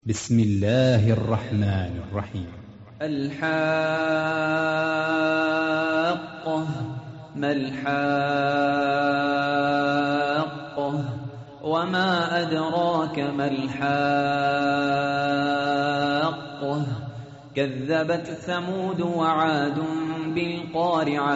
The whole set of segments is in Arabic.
بسم الله الرحمن الرحيم. الحاقة. ما الحاقة؟ وما أدراك ما الحاقة؟ كذبت ثمود وعاد بالقارعة.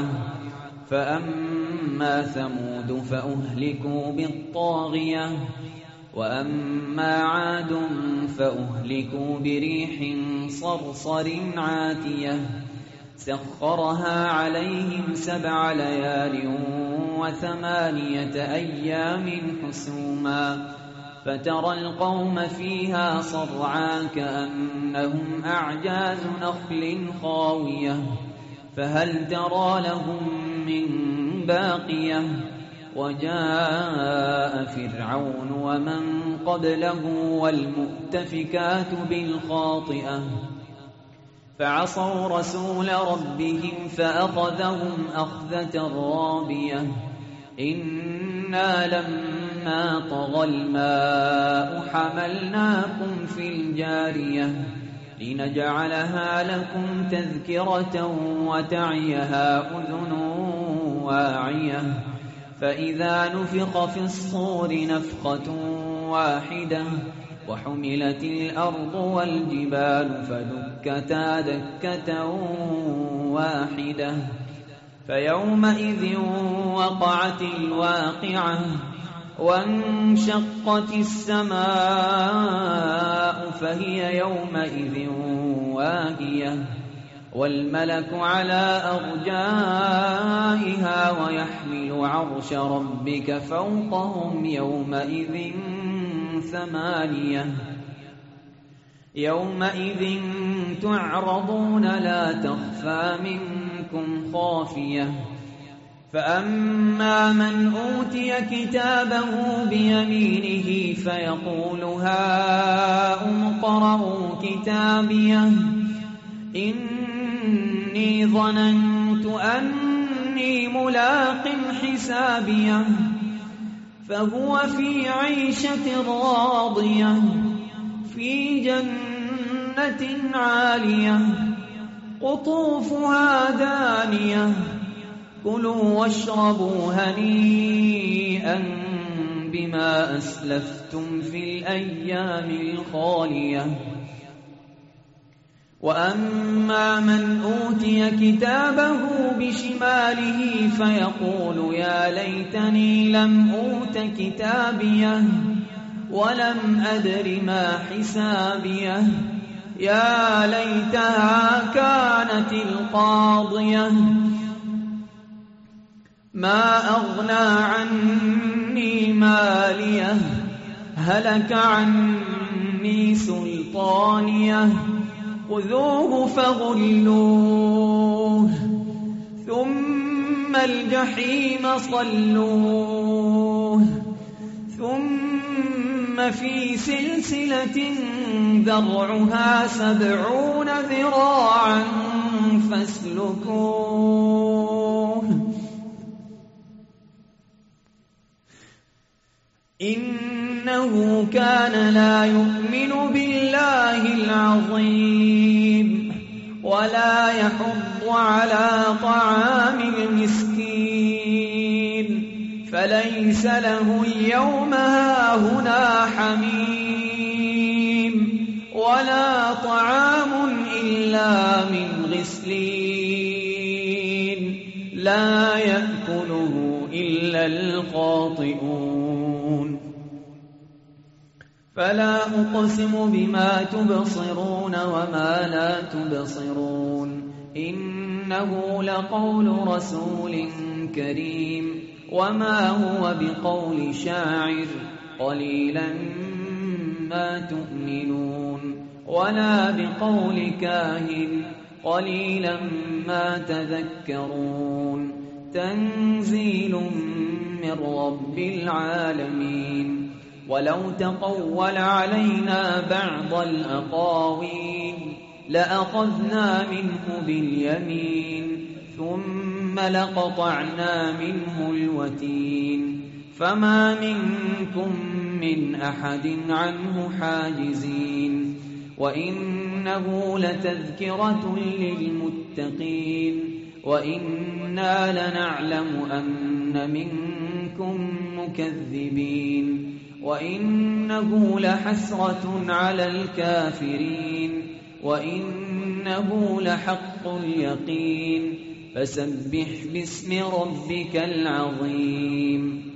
فأما ثمود فأهلكوا بالطاغية، وأما عاد فأهلكوا بريح صرصر عاتية سخرها عليهم 7 ليال و8 أيام حسوما، فترى القوم فيها صرعا كأنهم أعجاز نخل خاوية، فهل ترى لهم من باقية؟ وجاء فرعون ومن قبله والمؤتفكات بالخاطئة، فعصوا رسول ربهم فأخذهم أخذة رابية. إنا لما طغى الماء حملناكم في الجارية لنجعلها لكم تذكرة وتعيها أذن واعية، فإذا نفخ في الصور نفخة واحدة وحملت الأرض والجبال فدكتا دكة واحدة، فيومئذ وقعت الواقعة، وانشقت السماء فهي يومئذ واهية، والملك على أرجائها ويحمل عرش ربك فوقهم يومئذ 8. يومئذ تعرضون لا تخفى منكم خافية. فأما من أوتي كتابه بيمينه فيقول هاؤم اقرءوا كتابيه إني ظننت أني ملاق حسابيه، فهو في عيشة راضية في جنة عالية قطوفها دانية، كلوا واشربوا هنيئا بما أسلفتم في الأيام الخالية. وأما من أوتي كتابه بشماله فيقول يا ليتني لم أوت كتابيه ولم أدر ما حسابيه، يا ليتها كانت القاضية ما أغنى عني ماليه هلك عني سلطانيه، خذوه فغلوه ثم الجحيم صلوه، ثم في سلسلة ذرعها 70 ذراعا فاسلكوه، إنه كان لا يؤمن بالله العظيم ولا يحض على طعام المسكين، فليس له اليوم هاهنا حميم ولا طعام إلا من غسلين لا يأكله إلا الخاطئون. فلا أقسم بما تبصرون وما لا تبصرون، إنه لقول رسول كريم وما هو بقول شاعر، قليلا ما تؤمنون، ولا بقول كاهن، قليلا ما تذكرون، تنزيل من رب العالمين. ولو تقول علينا بعض الأقاويل لأخذنا منه باليمين ثم لقطعنا منه الوتين، فما منكم من أحد عنه حاجزين وإنه لتذكرة للمتقين وإنا لنعلم أن منكم مكذبين وإنه لحسرة على الكافرين وإنه لحق اليقين فسبح باسم ربك العظيم